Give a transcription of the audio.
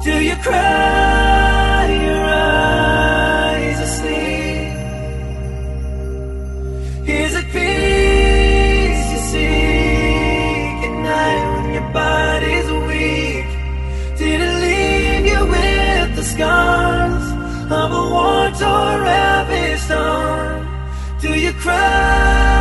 Do you cry your eyes asleep? Is it peace you seek at night when your body's weak? Did it leave you with the scars of a war-torn, ravished arm? Do you cry